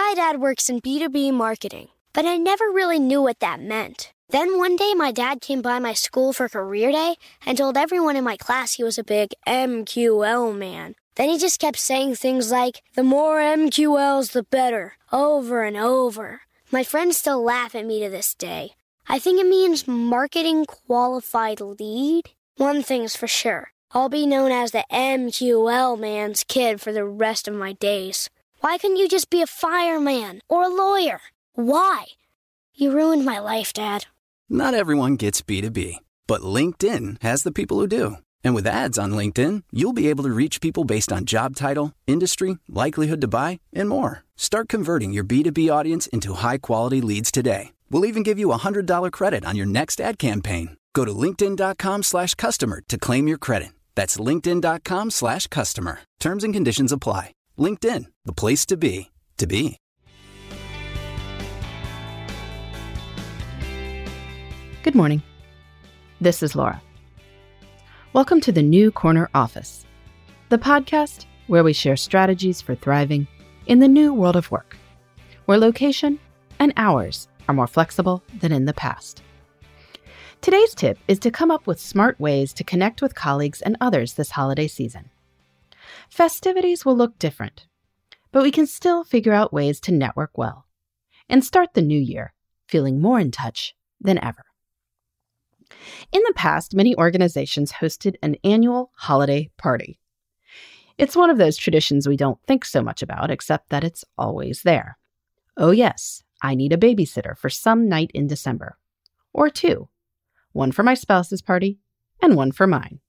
My dad works in B2B marketing, but I never really knew what that meant. Then one day my dad came by my school for career day and told everyone in my class he was a big MQL man. Then he just kept saying things like, the more MQLs, the better, over and over. My friends still laugh at me to this day. I think it means marketing qualified lead. One thing's for sure, I'll be known as the MQL man's kid for the rest of my days. Why couldn't you just be a fireman or a lawyer? Why? You ruined my life, Dad. Not everyone gets B2B, but LinkedIn has the people who do. And with ads on LinkedIn, you'll be able to reach people based on job title, industry, likelihood to buy, and more. Start converting your B2B audience into high-quality leads today. We'll even give you a $100 credit on your next ad campaign. Go to linkedin.com/customer to claim your credit. That's linkedin.com/customer. Terms and conditions apply. LinkedIn, the place to be, to be. Good morning. This is Laura. Welcome to the New Corner Office, the podcast where we share strategies for thriving in the new world of work, where location and hours are more flexible than in the past. Today's tip is to come up with smart ways to connect with colleagues and others this holiday season. Festivities will look different, but we can still figure out ways to network well and start the new year feeling more in touch than ever. In the past, many organizations hosted an annual holiday party. It's one of those traditions we don't think so much about, except that it's always there. Oh yes, I need a babysitter for some night in December. Or two. One for my spouse's party and one for mine.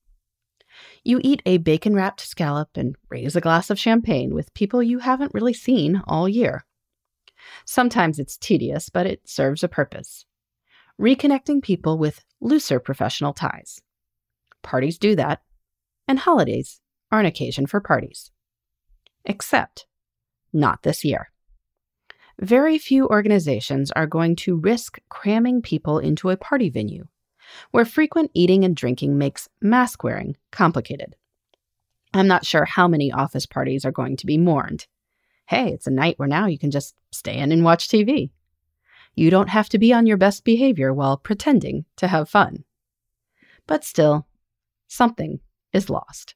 You eat a bacon-wrapped scallop and raise a glass of champagne with people you haven't really seen all year. Sometimes it's tedious, but it serves a purpose. Reconnecting people with looser professional ties. Parties do that, and holidays are an occasion for parties. Except, not this year. Very few organizations are going to risk cramming people into a party venue, where frequent eating and drinking makes mask wearing complicated. I'm not sure how many office parties are going to be mourned. Hey, it's a night where now you can just stay in and watch TV. You don't have to be on your best behavior while pretending to have fun. But still, something is lost.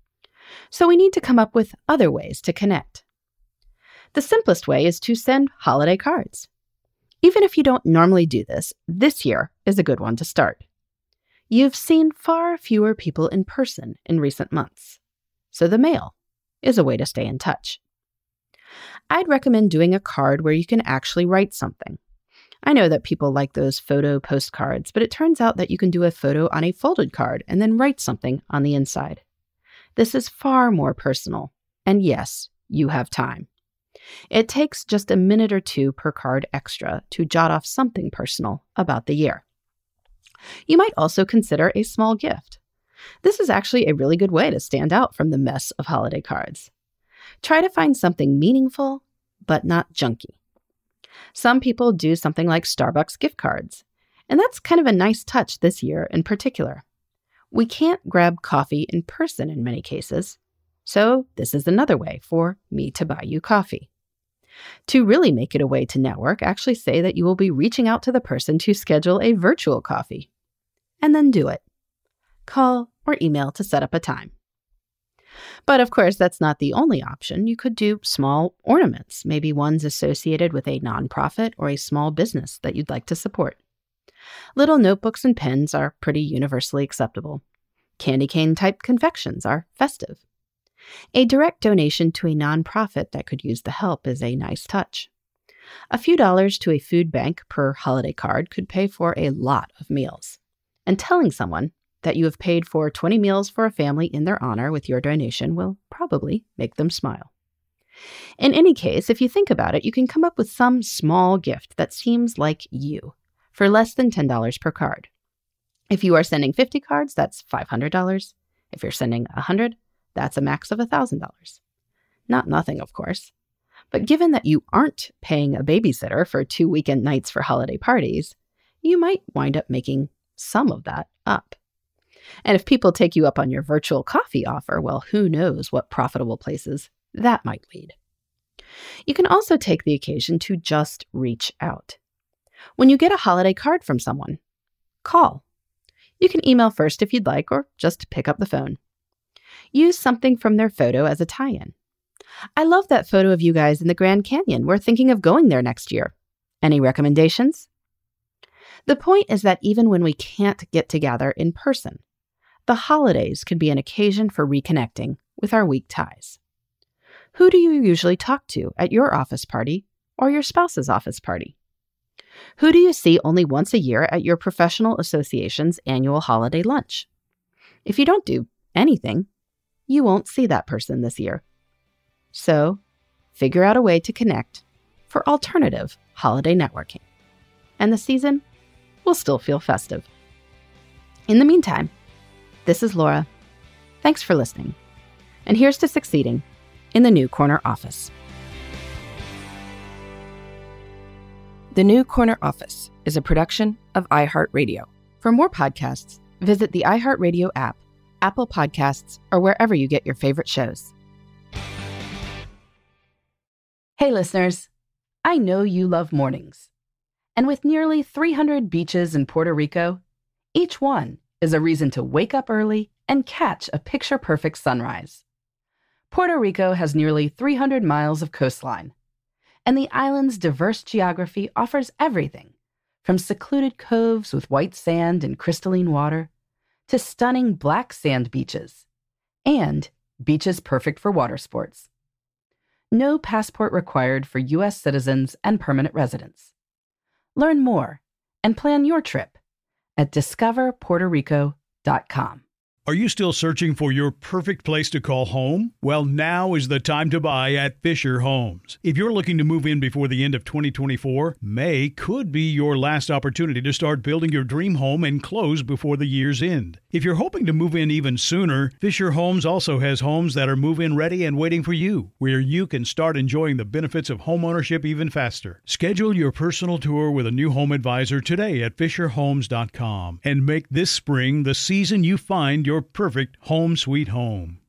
So we need to come up with other ways to connect. The simplest way is to send holiday cards. Even if you don't normally do this, this year is a good one to start. You've seen far fewer people in person in recent months, so the mail is a way to stay in touch. I'd recommend doing a card where you can actually write something. I know that people like those photo postcards, but it turns out that you can do a photo on a folded card and then write something on the inside. This is far more personal, and yes, you have time. It takes just a minute or two per card extra to jot off something personal about the year. You might also consider a small gift. This is actually a really good way to stand out from the mess of holiday cards. Try to find something meaningful, but not junky. Some people do something like Starbucks gift cards, and that's kind of a nice touch this year in particular. We can't grab coffee in person in many cases, so this is another way for me to buy you coffee. To really make it a way to network, actually say that you will be reaching out to the person to schedule a virtual coffee, and then do it. Call or email to set up a time. But of course, that's not the only option. You could do small ornaments, maybe ones associated with a nonprofit or a small business that you'd like to support. Little notebooks and pens are pretty universally acceptable. Candy cane-type confections are festive. A direct donation to a nonprofit that could use the help is a nice touch. A few dollars to a food bank per holiday card could pay for a lot of meals. And telling someone that you have paid for 20 meals for a family in their honor with your donation will probably make them smile. In any case, if you think about it, you can come up with some small gift that seems like you for less than $10 per card. If you are sending 50 cards, that's $500. If you're sending 100, that's a max of $1,000. Not nothing, of course. But given that you aren't paying a babysitter for 2 weekend nights for holiday parties, you might wind up making some of that up. And if people take you up on your virtual coffee offer, well, who knows what profitable places that might lead. You can also take the occasion to just reach out. When you get a holiday card from someone, call. You can email first if you'd like, or just pick up the phone. Use something from their photo as a tie-in. I love that photo of you guys in the Grand Canyon. We're thinking of going there next year. Any recommendations? The point is that even when we can't get together in person, the holidays can be an occasion for reconnecting with our weak ties. Who do you usually talk to at your office party or your spouse's office party? Who do you see only once a year at your professional association's annual holiday lunch? If you don't do anything, you won't see that person this year. So, figure out a way to connect for alternative holiday networking. And the season will still feel festive. In the meantime, this is Laura. Thanks for listening. And here's to succeeding in the New Corner Office. The New Corner Office is a production of iHeartRadio. For more podcasts, visit the iHeartRadio app, Apple Podcasts, or wherever you get your favorite shows. Hey listeners, I know you love mornings. And with nearly 300 beaches in Puerto Rico, each one is a reason to wake up early and catch a picture-perfect sunrise. Puerto Rico has nearly 300 miles of coastline, and the island's diverse geography offers everything from secluded coves with white sand and crystalline water to stunning black sand beaches and beaches perfect for water sports. No passport required for U.S. citizens and permanent residents. Learn more and plan your trip at discoverpuertorico.com. Are you still searching for your perfect place to call home? Well, now is the time to buy at Fisher Homes. If you're looking to move in before the end of 2024, May could be your last opportunity to start building your dream home and close before the year's end. If you're hoping to move in even sooner, Fisher Homes also has homes that are move-in ready and waiting for you, where you can start enjoying the benefits of homeownership even faster. Schedule your personal tour with a new home advisor today at FisherHomes.com and make this spring the season you find your perfect home sweet home.